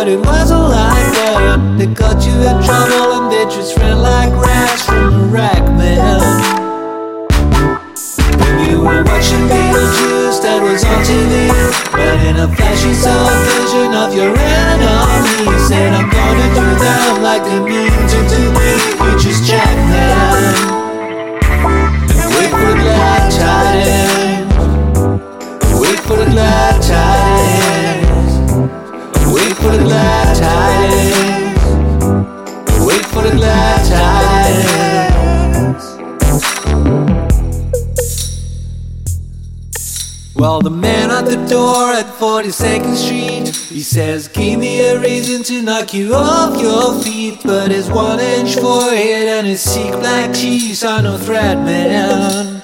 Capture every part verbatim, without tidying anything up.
but it wasn't like that. They got you in trouble and they just ran like rats from a rack, man. When you were watching Beetlejuice, that was on T V, but in a flash you saw a vision of your enemy. You said, I'm gonna do them like they mean to do me. You just chat, man, and wait for the glad tidings. Wait for the glad tidings. Wait for the glad tidings. Wait for the glad tidings. Well, the man at the door at forty-second Street, he says, give me a reason to knock you off your feet. But his one-inch forehead and his Sikh black cheese are no threat, man.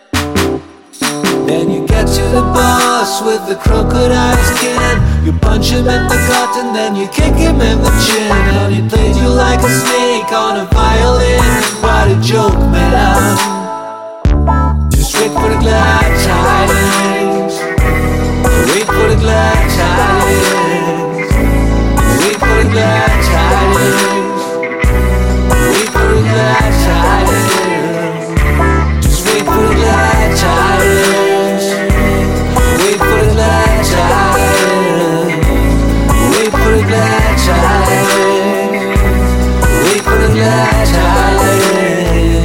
Then you get to the boss with the crocodile skin. You punch him in the gut and then you kick him in the chin. And he plays you like a snake on a violin. What a joke, man. Just wait for the glad tidings. Wait for the glad tidings. Wait for the glad tidings. Wait for the glad tidings. Just wait for the glad tidings. Wait for the glad tidings. Wait for the glad tidings. Wait for the glad tidings.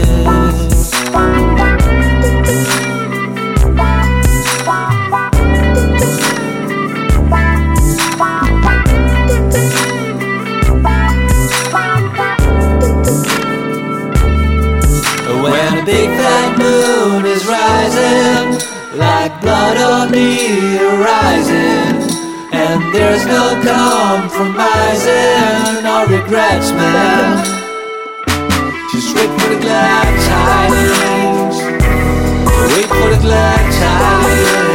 When a big fat moon is rising, like blood on the horizon, and there's no compromising or regrets, man. Just wait for the glad tidings. Wait for the glad tidings.